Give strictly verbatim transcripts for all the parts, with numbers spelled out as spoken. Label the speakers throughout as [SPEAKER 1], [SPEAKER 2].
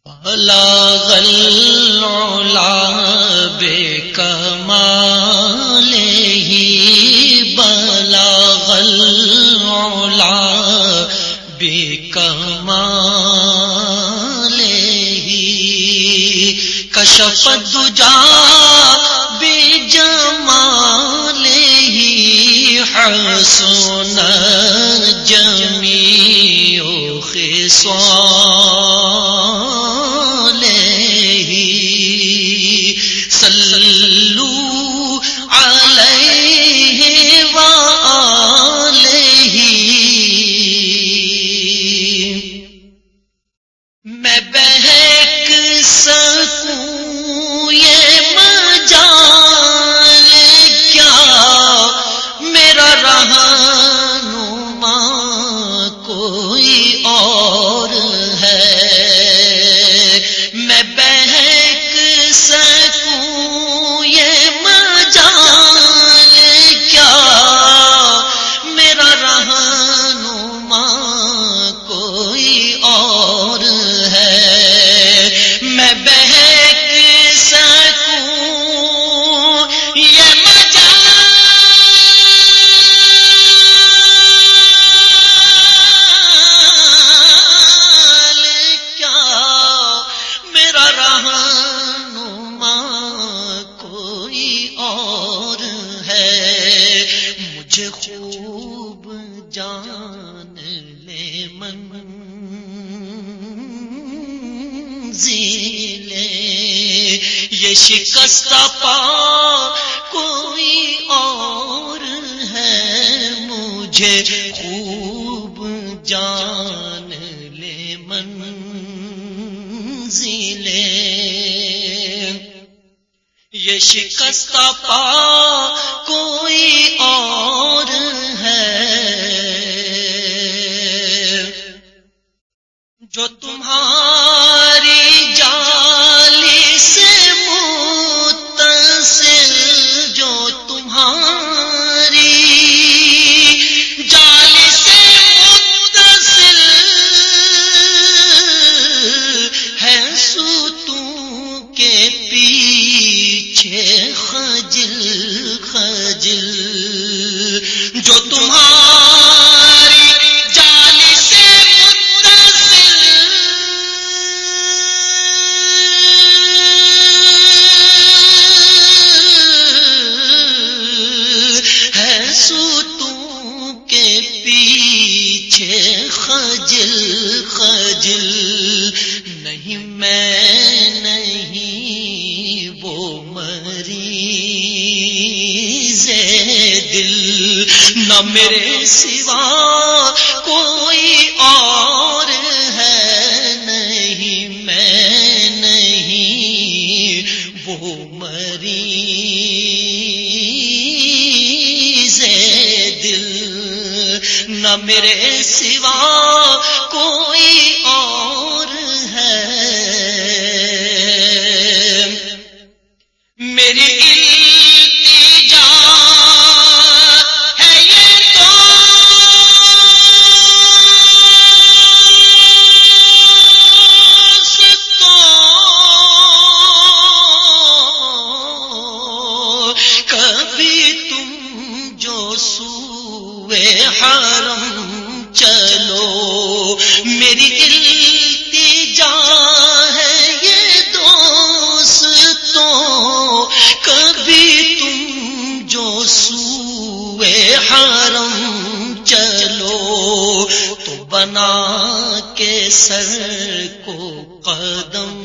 [SPEAKER 1] بلغ العلا بکمالہ بلغ العلا بکمالہ کشف الدجا بجمالہ حسن جمیع خصالہ صلوا علیہ وآلہ میں بہک سکوں یہ مجال کیا میرا رہنما کوئی اور ہے میں بہک سکوں یہ مجال کیا میرا رہنما کوئی اور ہے میں بہک سکوں یہ مجال کیا میرا رہنما کوئی اور ہے مجھے خوب جان لے منزل یہ شکستہ پا کوئی اور ہے مجھے خوب جان لے منزل یہ شکستہ پا کوئی اور ہے جو تمہاری جالی سے متصل جو تمہاری جالی سے متصل ہے ستون کے پیچھے خجل خجل جو تمہاری جالی سے ستون کے پیچھے خجل خجل نہیں میں نہیں وہ مریض دل نہ میرے سوا کوئی اور ہے نہیں میں نہیں وہ مریض دل نہ میرے سوا کوئی اور ہے میری التجا ہے یہ دوستوں کبھی تم جو سوئے حرم چلو میری التجا ہے یہ دوستوں کبھی تم جو سوئے حرم چلو تو بنا کے سر کو قدم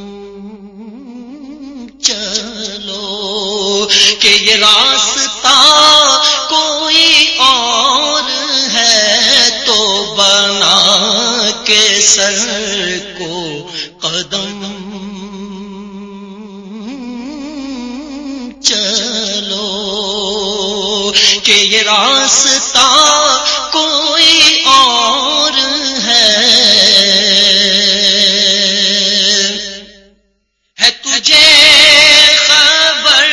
[SPEAKER 1] چلو کہ یہ راستہ کوئی اور ہے تو بنا کے سر کو قدم چلو کہ یہ راستہ کوئی اور ہے ہے تجھے خبر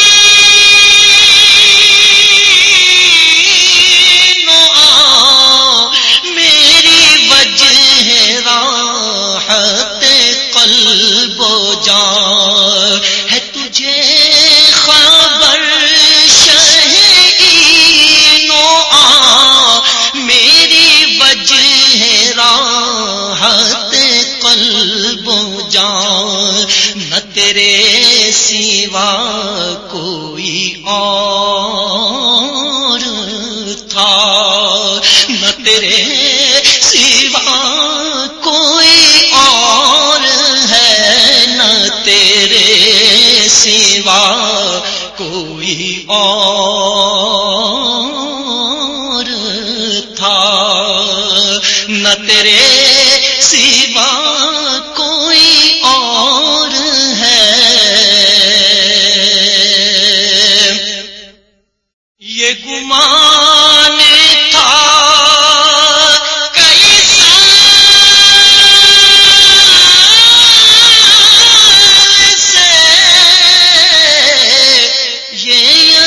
[SPEAKER 1] شہین و تیرے سوا کوئی اور تھا، نہ تیرے سوا کوئی اور ہے، نہ تیرے سوا کوئی اور تھا، نہ تیرے سوا کوئی اور ہے۔ یہ گمان تھا کئی سال سے، یہ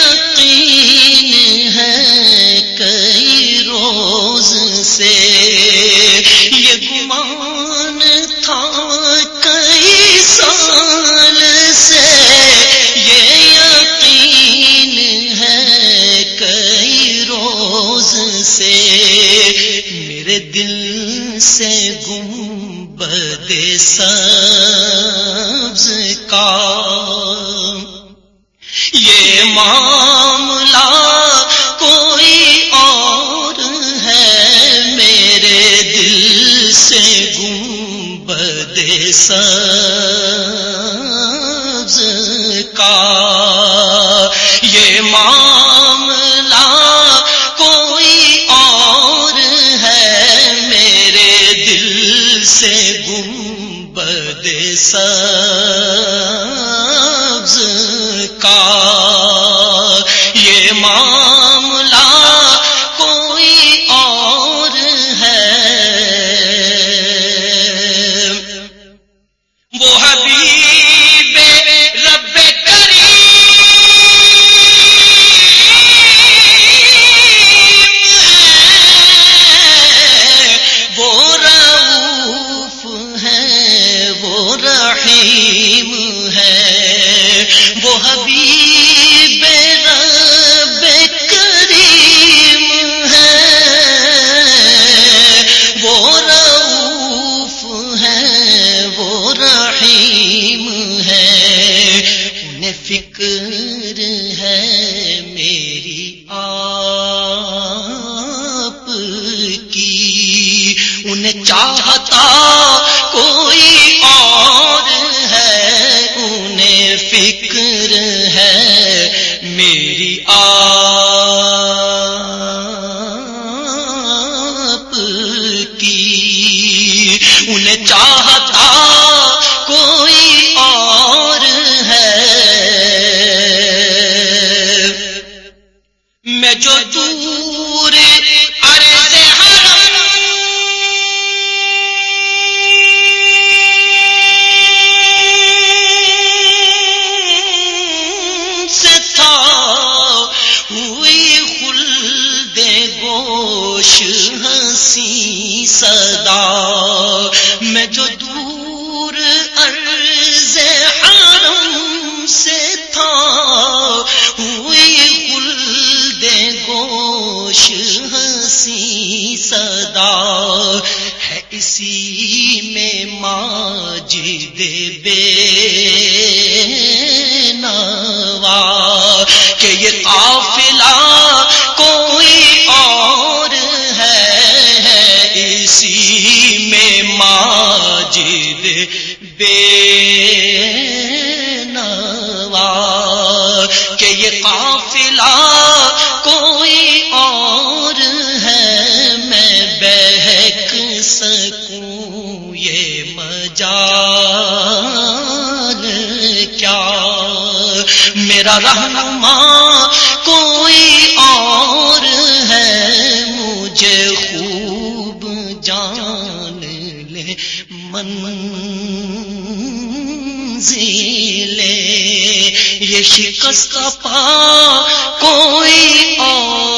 [SPEAKER 1] یقین ہے کئی روز سے، یہ گمان تھا کئی سال سے، یہ یقین ہے کئی روز سے، میرے دل سے گنبد سبز کا یہ معاملہ کوئی اور ہے، میرے دل سے گنبد سبز کا یہ معاملہ کوئی اور ہے، میرے دل سے گنبد سبز کا یہ معاملہ کوئی اور ہے۔ وہ حبیب رب رحیم ہے، وہ حبیب رب کریم ہے، وہ رؤوف ہے، وہ رحیم ہے، انہیں فکر ہے میری آپ کی، انہیں چاہتا کوئی اور ہے، انہیں فکر ہے میری آپ کی، انہیں چاہتا کوئی اور ہے۔ میں جو دور عرض حرم ہنسی صدا، میں جو دور عرض حرم سے تھا، ہوئی خلد گوش ہنسی صدا، ہے اسی میں ماجد بے نوا کہ یہ قافلہ کوئی اور ہے، اسی میں ماجد بے نوا کہ یہ قافلہ کوئی اور ہے، میں بہک سکوں یہ مجال کیا، میرا رہنما کوئی اور ہے، مجھے خوب جان لے منزلے، یہ شکست پا کوئی اور